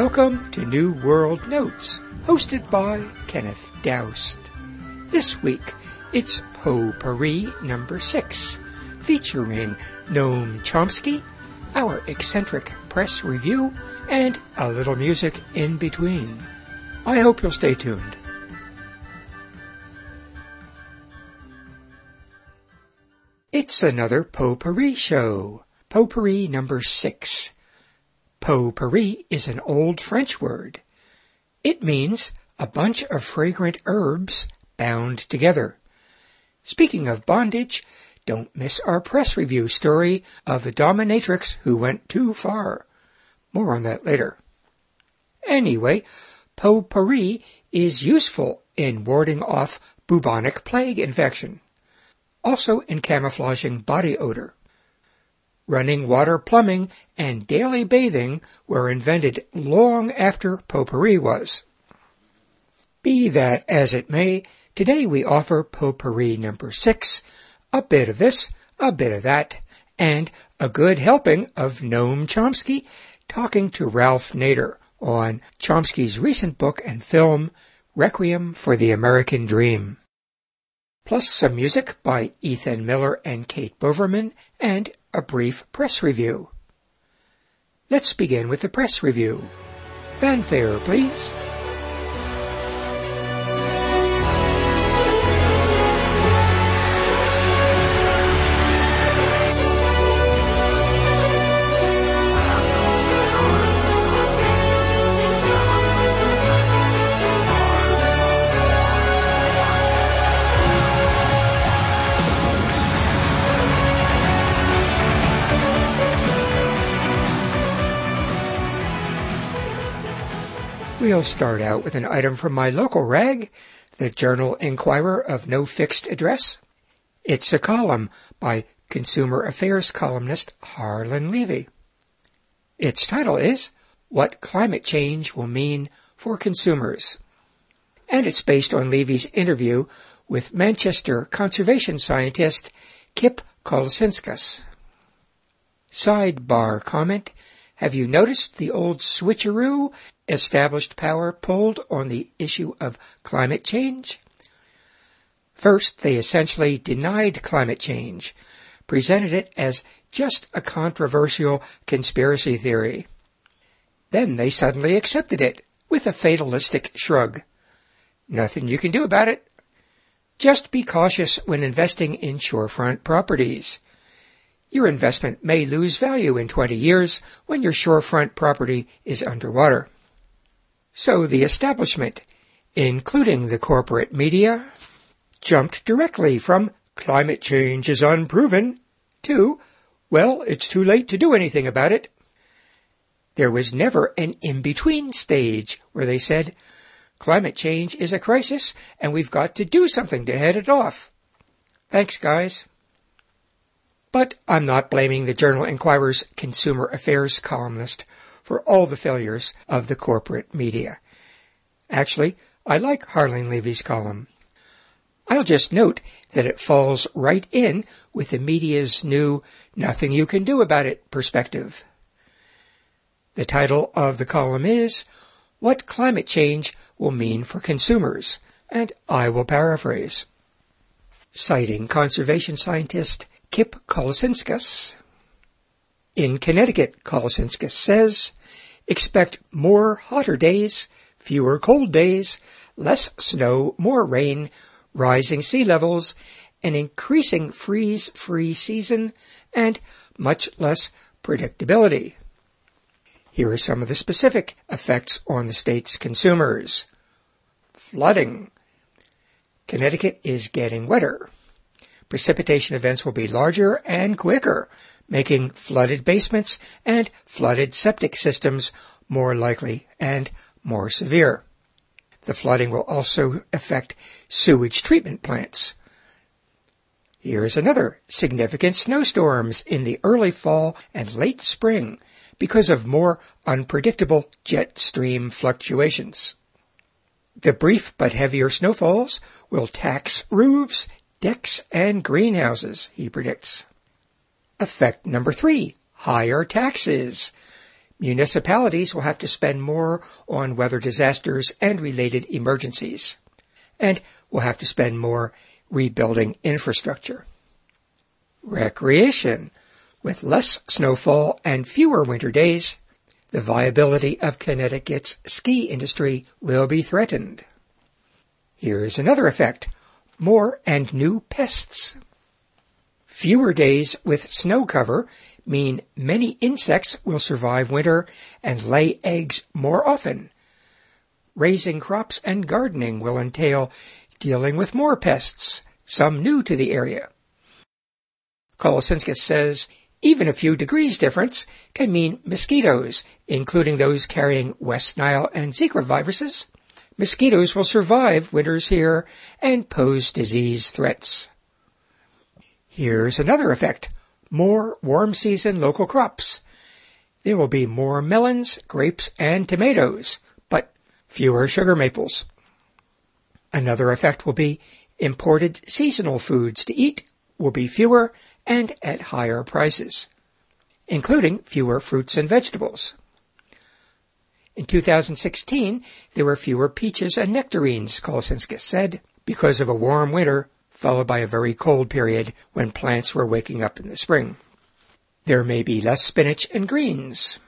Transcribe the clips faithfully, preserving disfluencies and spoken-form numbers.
Welcome to New World Notes, hosted by Kenneth Doust. This week, it's Potpourri number six, featuring Noam Chomsky, our eccentric press review, and a little music in between. I hope you'll stay tuned. It's another Potpourri show, Potpourri number six. Potpourri is an old French word. It means a bunch of fragrant herbs bound together. Speaking of bondage, don't miss our press review story of the dominatrix who went too far. More on that later. Anyway, potpourri is useful in warding off bubonic plague infection. Also in camouflaging body odor. Running water plumbing and daily bathing were invented long after potpourri was. Be that as it may, today we offer Potpourri number six, a bit of this, a bit of that, and a good helping of Noam Chomsky talking to Ralph Nader on Chomsky's recent book and film, Requiem for the American Dream. Plus some music by Ethan Miller and Kate Boverman, and a brief press review. Let's begin with the press review. Fanfare, please. We'll start out with an item from my local rag, the Journal Enquirer of no fixed address. It's a column by Consumer Affairs columnist Harlan Levy. Its title is, What Climate Change Will Mean for Consumers. And it's based on Levy's interview with Manchester conservation scientist Kip Kolesinskas. Sidebar comment. Have you noticed the old switcheroo established power pulled on the issue of climate change? First, they essentially denied climate change, presented it as just a controversial conspiracy theory. Then they suddenly accepted it with a fatalistic shrug. Nothing you can do about it. Just be cautious when investing in shorefront properties. Your investment may lose value in twenty years when your shorefront property is underwater. So the establishment, including the corporate media, jumped directly from climate change is unproven to, well, it's too late to do anything about it. There was never an in-between stage where they said, climate change is a crisis and we've got to do something to head it off. Thanks, guys. But I'm not blaming the Journal Enquirer's Consumer Affairs columnist for all the failures of the corporate media. Actually, I like Harlan Levy's column. I'll just note that it falls right in with the media's new nothing you can do about it perspective. The title of the column is, What Climate Change Will Mean for Consumers, and I will paraphrase. Citing conservation scientist Kip Kolesinskas. In Connecticut, Kolesinskas says, expect more hotter days, fewer cold days, less snow, more rain, rising sea levels, an increasing freeze-free season, and much less predictability. Here are some of the specific effects on the state's consumers. Flooding. Connecticut is getting wetter. Precipitation events will be larger and quicker, making flooded basements and flooded septic systems more likely and more severe. The flooding will also affect sewage treatment plants. Here's another: significant snowstorms in the early fall and late spring because of more unpredictable jet stream fluctuations. The brief but heavier snowfalls will tax roofs, decks, and greenhouses, he predicts. Effect number three, higher taxes. Municipalities will have to spend more on weather disasters and related emergencies, and will have to spend more rebuilding infrastructure. Recreation. With less snowfall and fewer winter days, the viability of Connecticut's ski industry will be threatened. Here's another effect. More and new pests. Fewer days with snow cover mean many insects will survive winter and lay eggs more often. Raising crops and gardening will entail dealing with more pests, some new to the area. Kolesinskas says even a few degrees difference can mean mosquitoes, including those carrying West Nile and Zika viruses. Mosquitoes will survive winters here and pose disease threats. Here's another effect. More warm season local crops. There will be more melons, grapes, and tomatoes, but fewer sugar maples. Another effect will be imported seasonal foods to eat will be fewer and at higher prices, including fewer fruits and vegetables. In two thousand sixteen, there were fewer peaches and nectarines, Kolesinskas said, because of a warm winter followed by a very cold period when plants were waking up in the spring. There may be less spinach and greens.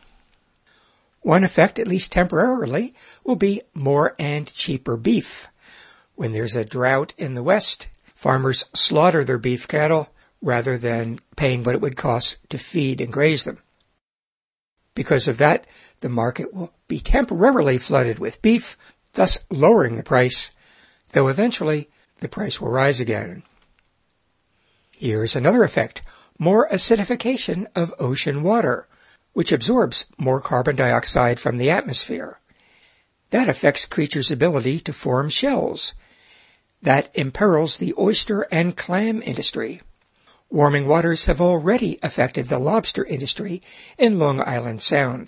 One effect, at least temporarily, will be more and cheaper beef. When there's a drought in the West, farmers slaughter their beef cattle rather than paying what it would cost to feed and graze them. Because of that, the market will be temporarily flooded with beef, thus lowering the price, though eventually the price will rise again. Here's another effect, more acidification of ocean water, which absorbs more carbon dioxide from the atmosphere. That affects creatures' ability to form shells. That imperils the oyster and clam industry. Warming waters have already affected the lobster industry in Long Island Sound.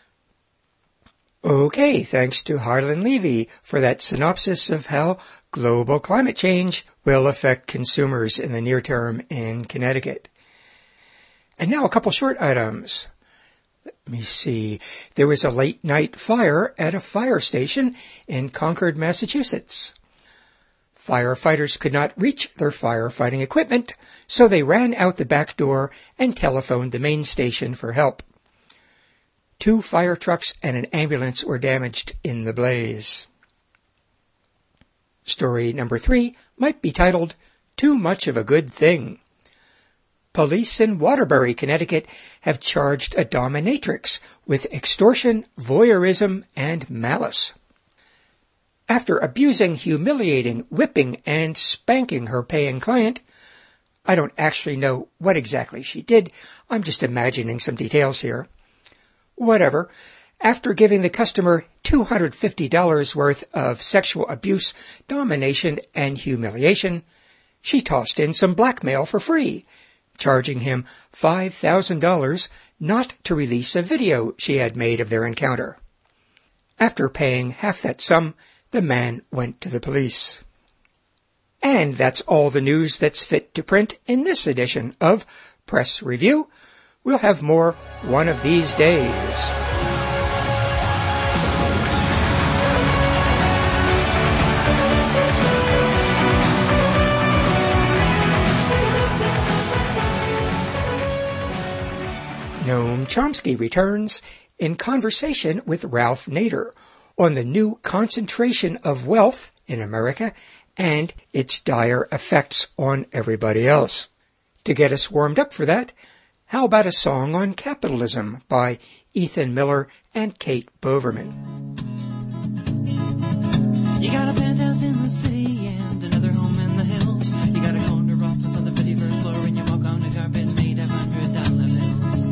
Okay, thanks to Harlan Levy for that synopsis of how global climate change will affect consumers in the near term in Connecticut. And now a couple short items. Let me see. There was a late-night fire at a fire station in Concord, Massachusetts. Firefighters could not reach their firefighting equipment, so they ran out the back door and telephoned the main station for help. Two fire trucks and an ambulance were damaged in the blaze. Story number three might be titled, Too Much of a Good Thing. Police in Waterbury, Connecticut have charged a dominatrix with extortion, voyeurism, and malice. After abusing, humiliating, whipping, and spanking her paying client, I don't actually know what exactly she did. I'm just imagining some details here. Whatever. After giving the customer two hundred fifty dollars worth of sexual abuse, domination, and humiliation, she tossed in some blackmail for free, charging him five thousand dollars not to release a video she had made of their encounter. After paying half that sum, the man went to the police. And that's all the news that's fit to print in this edition of Press Review. We'll have more one of these days. Noam Chomsky returns in conversation with Ralph Nader on the new concentration of wealth in America and its dire effects on everybody else. To get us warmed up for that, how about a song on capitalism by Ethan Miller and Kate Boverman? You got a penthouse in the city and another home in the hills. You got a corner office on the fifty-first floor and you walk on a carpet made of hundred dollar bills.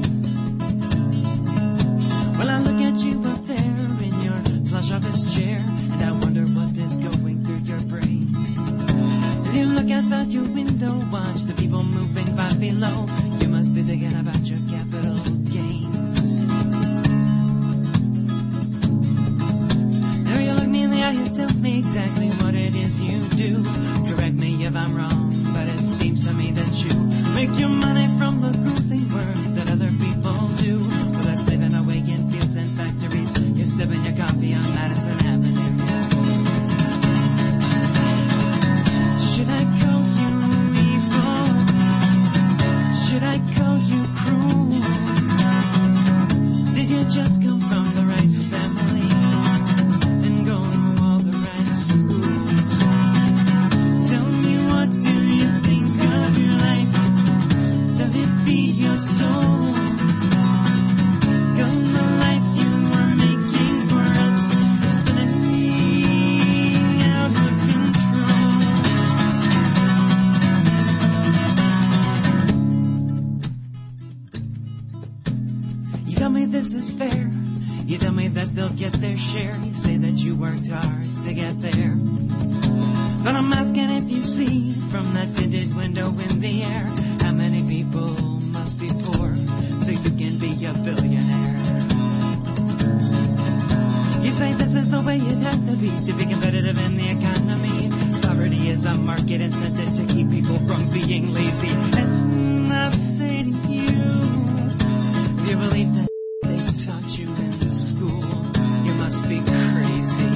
Well, I look at you up there in your plush office chair and I wonder what is going through your brain. As you look outside your window, watch the people moving by below. You must be thinking about your capital gains. Now you look me in the eye and tell me exactly what it is you do. Correct me if I'm wrong, but it seems to me that you make your money from the grueling work that other people do. Well, that's living away sipping your coffee on Madison Avenue. Should I call you evil? Should I call you cruel? Did you just come from the right family and go to all the right schools? Tell me, what do you think of your life? Does it feed your soul? Come the life you were making for us is spinning out of control. You tell me this is fair. You tell me that they'll get their share. You say that you worked hard to get there. But I'm asking if you see from that tinted window in the air, how many people must be poor so you can be a billionaire? You say this is the way it has to be to be competitive in the economy. Poverty is a market incentive to keep people from being lazy. And I say to you, if you believe that they taught you in school, you must be crazy.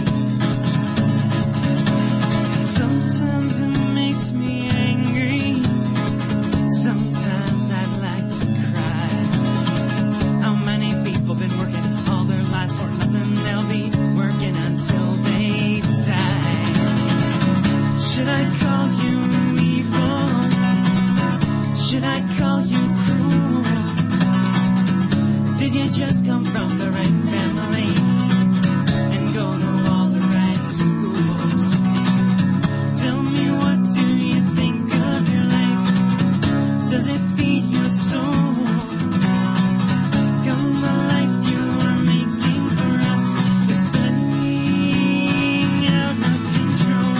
Sometimes it makes me angry. Sometimes I'd like to cry. How many people been working all their lives for nothing? They'll be working until they die. Should I call you evil? Should I call you cruel? Did you just come from the right family and go to all the right schools? Tell me, what do you think of your life? Does it feed your soul? Come the life you are making for us is spinning out of control.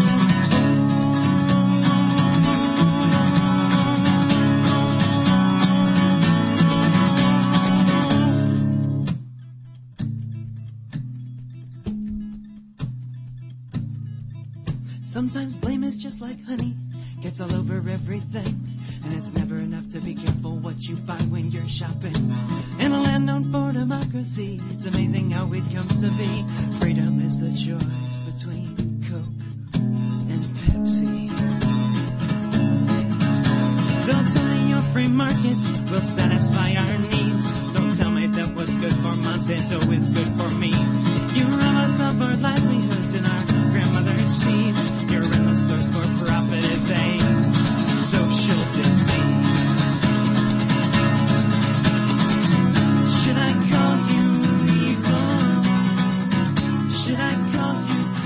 Sometimes blame is just like honey, gets all over everything. And it's never enough to be careful what you buy when you're shopping. In a land known for democracy, it's amazing how it comes to be. Freedom is the choice between Coke and Pepsi. So tell me your free markets will satisfy our needs. Don't tell me that what's good for Monsanto is good for me. You rob us of our livelihoods and our grandmother's seeds. Your endless thirst for profit is a social disease. Should I call you evil? Should I call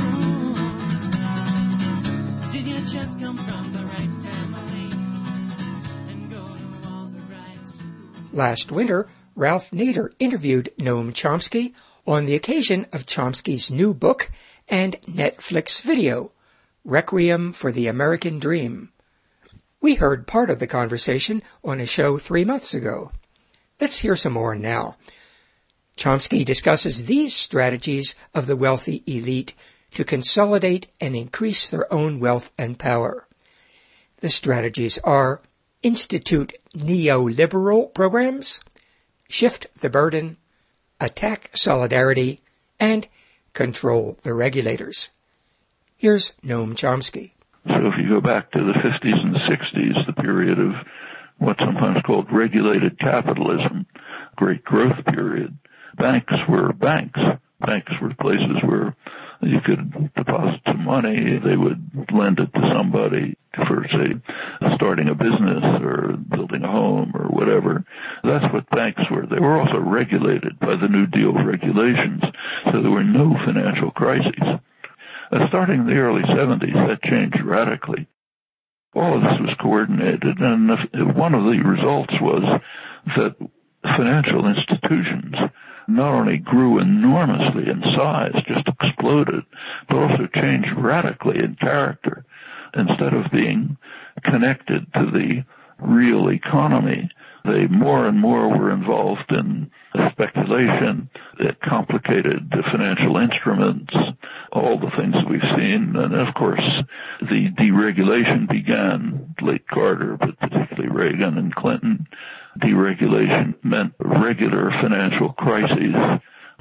you cruel? Did you just come from the right family and go to all the right schools? Last winter, Ralph Nader interviewed Noam Chomsky on the occasion of Chomsky's new book and Netflix video, Requiem for the American Dream. We heard part of the conversation on a show three months ago. Let's hear some more now. Chomsky discusses these strategies of the wealthy elite to consolidate and increase their own wealth and power. The strategies are institute neoliberal programs, shift the burden, attack solidarity, and control the regulators. Here's Noam Chomsky. So if you go back to the fifties and sixties, the period of what's sometimes called regulated capitalism, great growth period, banks were banks. Banks were places where you could deposit some money. They would lend it to somebody for, say, starting a business or building a home or whatever. That's what banks were. They were also regulated by the New Deal regulations, so there were no financial crises. Uh, starting in the early seventies, that changed radically. All of this was coordinated, and one of the results was that financial institutions not only grew enormously in size, just exploded, but also changed radically in character. Instead of being connected to the real economy, they more and more were involved in speculation. It complicated the financial instruments, all the things that we've seen. And of course, the deregulation began, late Carter, but particularly Reagan and Clinton. Deregulation meant regular financial crises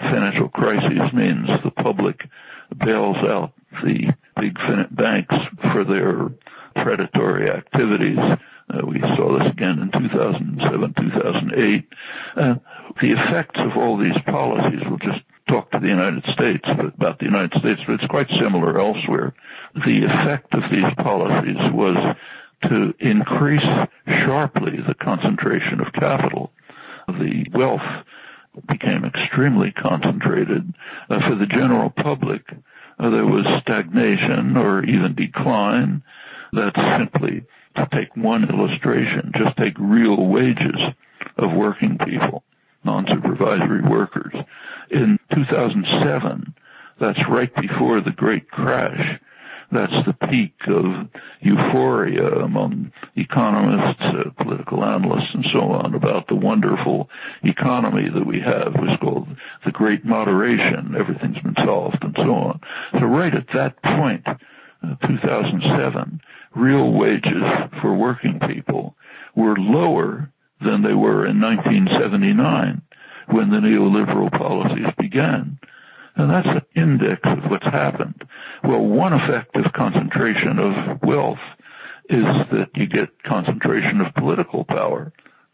financial crises means the public bails out the big banks for their predatory activities. Uh, we saw this again in two thousand seven, two thousand eight. Uh, the effects of all these policies, we'll just talk to the United States, but about the United States, but it's quite similar elsewhere. The effect of these policies was to increase sharply the concentration of capital. The wealth became extremely concentrated. Uh, for the general public, uh, there was stagnation or even decline. That's simply, to take one illustration, just take real wages of working people, non-supervisory workers. In two thousand seven, that's right before the great crash. That's the peak of euphoria among economists, uh, political analysts, and so on about the wonderful economy that we have. It was called the Great Moderation. Everything's been solved, and so on. So right at that point, uh, two thousand seven, real wages for working people were lower than they were in nineteen seventy-nine when the neoliberal policies began. And that's an index of what's happened. Well, one effect of concentration of wealth is that you get concentration of political power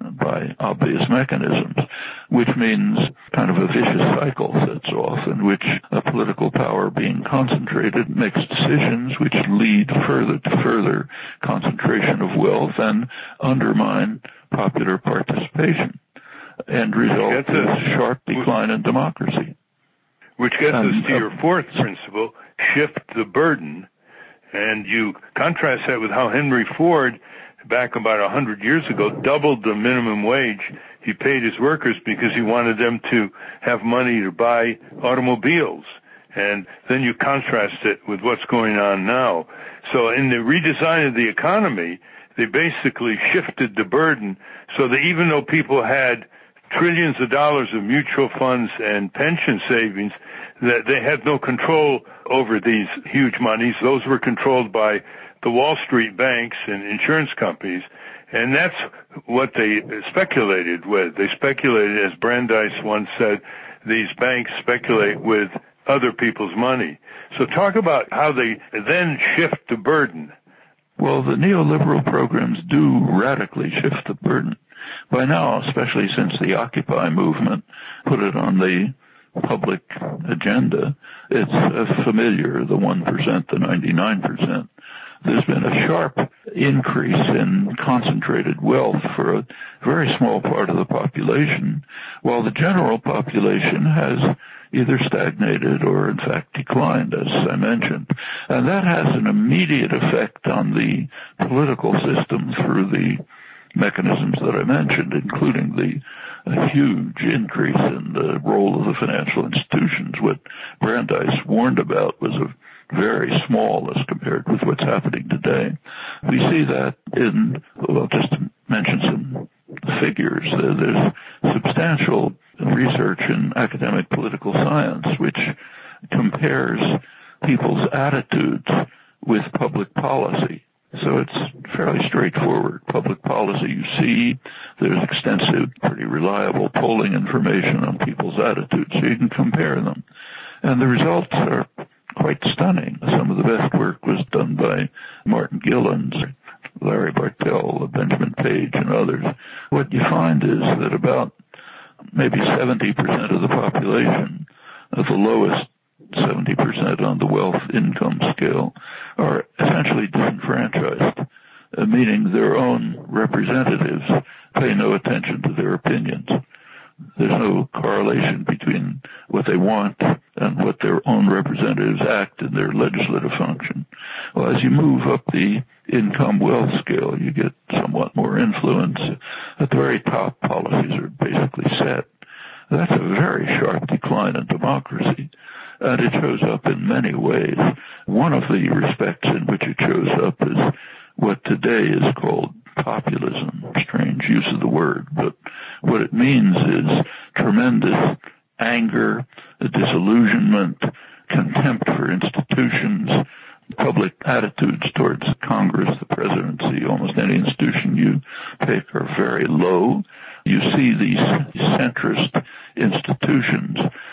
by obvious mechanisms, which means kind of a vicious cycle sets off in which a political power being concentrated makes decisions which lead further to further concentration of wealth and undermine popular participation. End result is a sharp decline in democracy. Which gets um, us to your fourth principle, shift the burden. And you contrast that with how Henry Ford, back about a hundred years ago, doubled the minimum wage he paid his workers because he wanted them to have money to buy automobiles. And then you contrast it with what's going on now. So in the redesign of the economy, they basically shifted the burden so that even though people had trillions of dollars of mutual funds and pension savings, that they had no control over these huge monies. Those were controlled by the Wall Street banks and insurance companies, and that's what they speculated with. They speculated, as Brandeis once said, these banks speculate with other people's money. So talk about how they then shift the burden. Well, the neoliberal programs do radically shift the burden. By now, especially since the Occupy movement put it on the public agenda, it's uh, familiar, the one percent, the ninety-nine percent. There's been a sharp increase in concentrated wealth for a very small part of the population, while the general population has either stagnated or, in fact, declined, as I mentioned. And that has an immediate effect on the political system through the mechanisms that I mentioned, including the uh, huge increase in the role of the financial institutions. What Brandeis warned about was a very small as compared with what's happening today. We see that in, well, just to mention some figures, uh, there's substantial research in academic political science which compares people's attitudes with public policy. So it's fairly straightforward. Public policy, you see, there's extensive, pretty reliable polling information on people's attitudes, so you can compare them. And the results are quite stunning. Some of the best work was done by Martin Gilens, Larry Bartell, Benjamin Page, and others. What you find is that about maybe seventy percent of the population, of the lowest seventy percent on the wealth income scale, are essentially disenfranchised, uh, meaning their own representatives pay no attention to their opinions. There's no correlation between what they want and what their own representatives act in their legislative function. Well, as you move up the income wealth scale, you get somewhat more influence. At the very top, policies are basically set. That's a very sharp decline in democracy, and it shows up in many ways. One of the respects in which it shows up is what today is called populism. Strange use of the word, but what it means is tremendous anger, disillusionment, contempt for institutions, public attitudes towards Congress, the presidency, almost any institution you pick are very low. You see these centrist institutions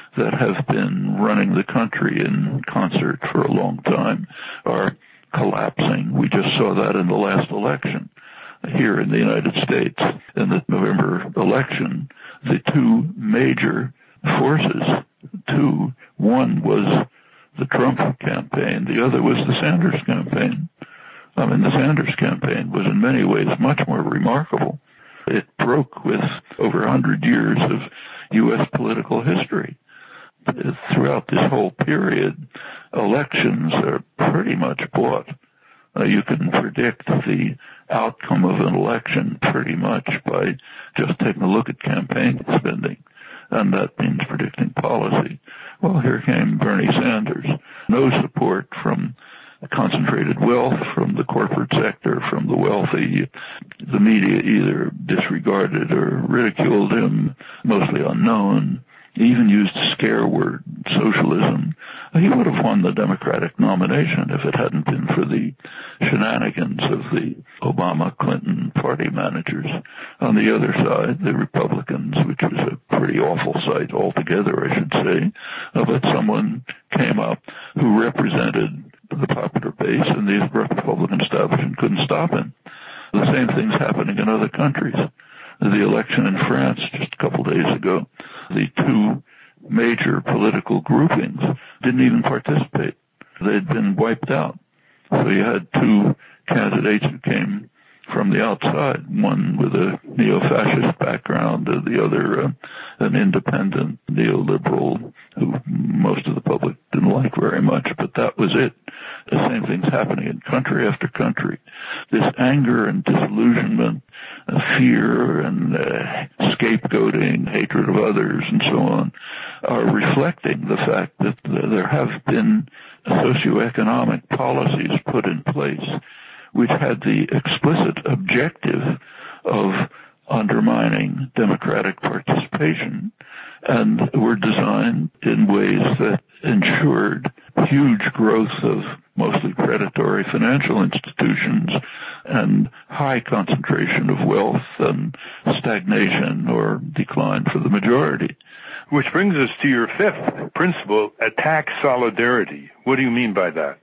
that have been running the country in concert for a long time are collapsing. We just saw that in the last election here in the United States. In the November election, the two major forces, two, one was the Trump campaign, the other was the Sanders campaign. I mean, the Sanders campaign was in many ways much more remarkable. It broke with over a hundred years of U S political history. Throughout this whole period, elections are pretty much bought. Uh, you can predict the outcome of an election pretty much by just taking a look at campaign spending, and that means predicting policy. Well, here came Bernie Sanders. No support from concentrated wealth, from the corporate sector, from the wealthy. The media either disregarded or ridiculed him, mostly unknown. He even used a scare word, socialism. He would have won the Democratic nomination if it hadn't been for the shenanigans of the Obama-Clinton party managers. On the other side, the Republicans, which was a pretty awful sight altogether, I should say, but someone came up who represented the popular base, and the Republican establishment couldn't stop him. The same thing's happening in other countries. The election in France just a couple days ago, the two major political groupings didn't even participate. They'd been wiped out. So you had two candidates who came from the outside, one with a neo-fascist background, and the other uh, an independent neoliberal who most of the public didn't like very much, but that was it. The same thing's happening in country after country. This anger and disillusionment, uh, fear and uh, scapegoating, hatred of others, and so on, are reflecting the fact that there have been socioeconomic policies put in place which had the explicit objective of undermining democratic participation and were designed in ways that ensured huge growth of mostly predatory financial institutions and high concentration of wealth and stagnation or decline for the majority. Which brings us to your fifth principle, attack solidarity. What do you mean by that?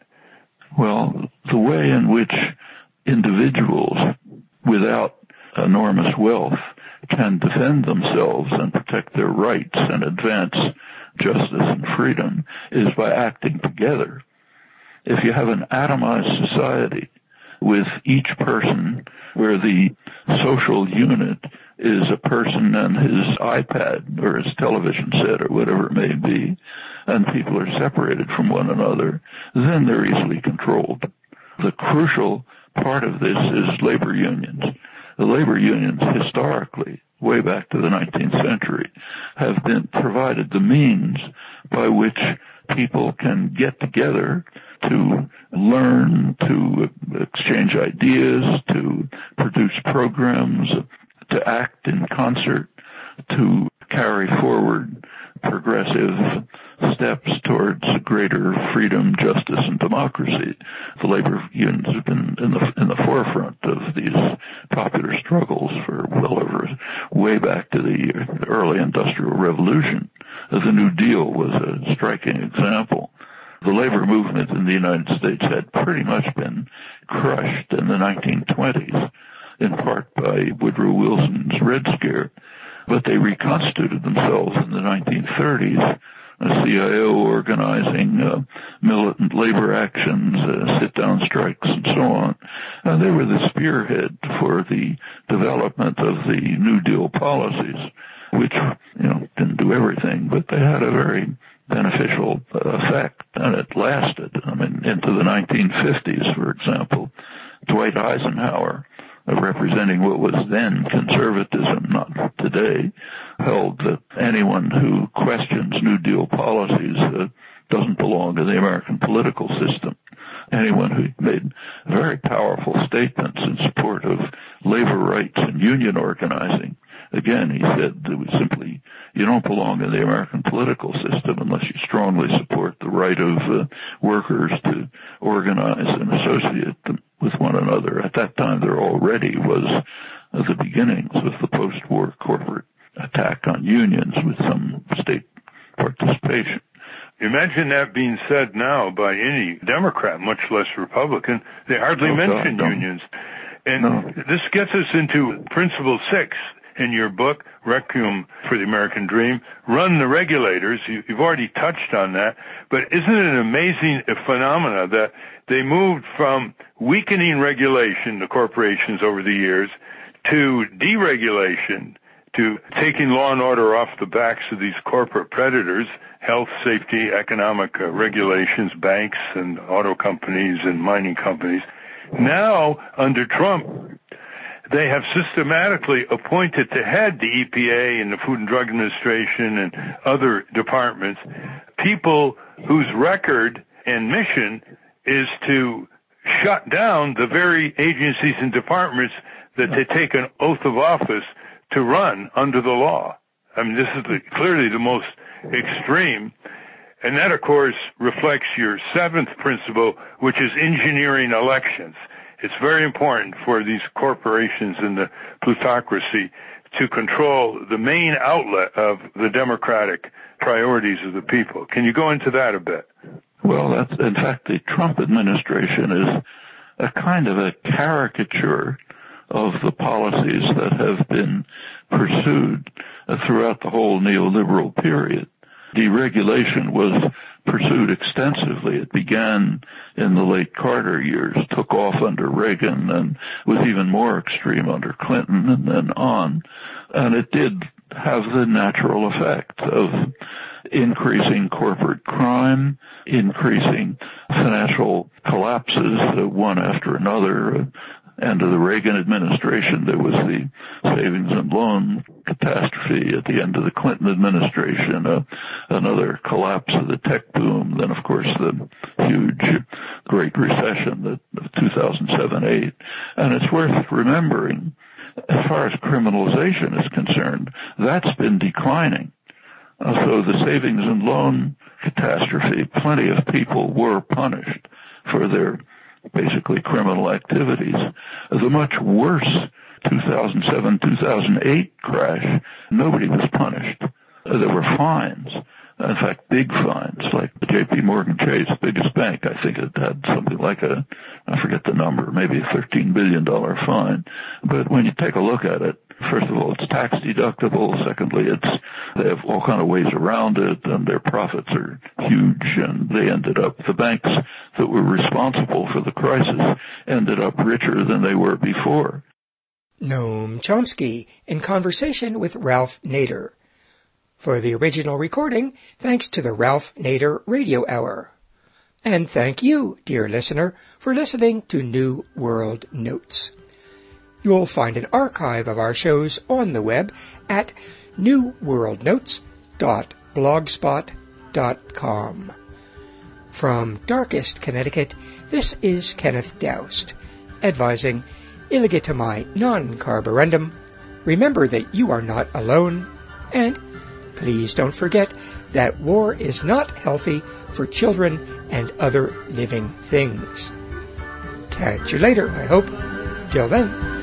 Well, the way in which individuals without enormous wealth can defend themselves and protect their rights and advance justice and freedom is by acting together. If you have an atomized society with each person where the social unit is a person and his iPad or his television set or whatever it may be, and people are separated from one another, then they're easily controlled. The crucial part of this is labor unions. The labor unions historically, way back to the nineteenth century, have been provided the means by which people can get together to learn, to exchange ideas, to produce programs, to act in concert, to carry forward progressive steps towards greater freedom, justice, and democracy. The labor unions have been in the in the forefront of these popular struggles for well over, way back to the early Industrial Revolution. The New Deal was a striking example. The labor movement in the United States had pretty much been crushed in the nineteen twenties, in part by Woodrow Wilson's Red Scare, but they reconstituted themselves in the nineteen thirties, a C I O organizing uh, militant labor actions, uh, sit-down strikes, and so on. And they were the spearhead for the development of the New Deal policies, which, you know, didn't do everything, but they had a very beneficial uh, effect, and it lasted. I mean, into the nineteen fifties, for example, Dwight Eisenhower, uh, representing what was then conservatism, not today, held that anyone who questions New Deal policies uh, doesn't belong in the American political system. Anyone who made very powerful statements in support of labor rights and union organizing, again, he said that we simply, you don't belong in the American political system unless you strongly support the right of uh, workers to organize and associate them with one another. At that time, there already was uh, the beginnings of the post-war corporate attack on unions with some state participation imagine that being said now by any Democrat, much less Republican. They hardly oh, mention God, unions. And no. this gets us into principle six in your book, Requiem for the American Dream. Run the regulators. You, you've already touched on that. But isn't it an amazing phenomena that they moved from weakening regulation, the corporations over the years, to deregulation, to taking law and order off the backs of these corporate predators, health, safety, economic uh, regulations, banks and auto companies and mining companies. Now, under Trump, they have systematically appointed to head the E P A and the Food and Drug Administration and other departments people whose record and mission is to shut down the very agencies and departments that they take an oath of office to run under the law. I mean, this is the, clearly the most extreme. And that, of course, reflects your seventh principle, which is engineering elections. It's very important for these corporations and the plutocracy to control the main outlet of the democratic priorities of the people. Can you go into that a bit? Well, that's, in fact, the Trump administration is a kind of a caricature of the policies that have been pursued throughout the whole neoliberal period. Deregulation was pursued extensively. It began in the late Carter years, took off under Reagan, and was even more extreme under Clinton and then on. And it did have the natural effect of increasing corporate crime, increasing financial collapses, uh, one after another. End of the Reagan administration, there was the savings and loan catastrophe. At the end of the Clinton administration, uh, another collapse of the tech boom. Then, of course, the huge Great Recession of two thousand seven eight. And it's worth remembering, as far as criminalization is concerned, that's been declining. Uh, so the savings and loan catastrophe, plenty of people were punished for their basically criminal activities. The much worse two thousand seven, two thousand eight crash, nobody was punished. There were fines. In fact, big fines, like the J P Morgan Chase, biggest bank. I think it had something like a, I forget the number, maybe a thirteen billion dollars fine. But when you take a look at it, first of all, it's tax deductible. Secondly, it's, they have all kind of ways around it, and their profits are huge, and they ended up, the banks that were responsible for the crisis ended up richer than they were before. Noam Chomsky in conversation with Ralph Nader. For the original recording, thanks to the Ralph Nader Radio Hour. And thank you, dear listener, for listening to New World Notes. You'll find an archive of our shows on the web at new world notes dot blogspot dot com. From Darkest, Connecticut, this is Kenneth Doust, advising Illegitimai non carborundum. Remember that you are not alone, and please don't forget that war is not healthy for children and other living things. Catch you later, I hope. Till then.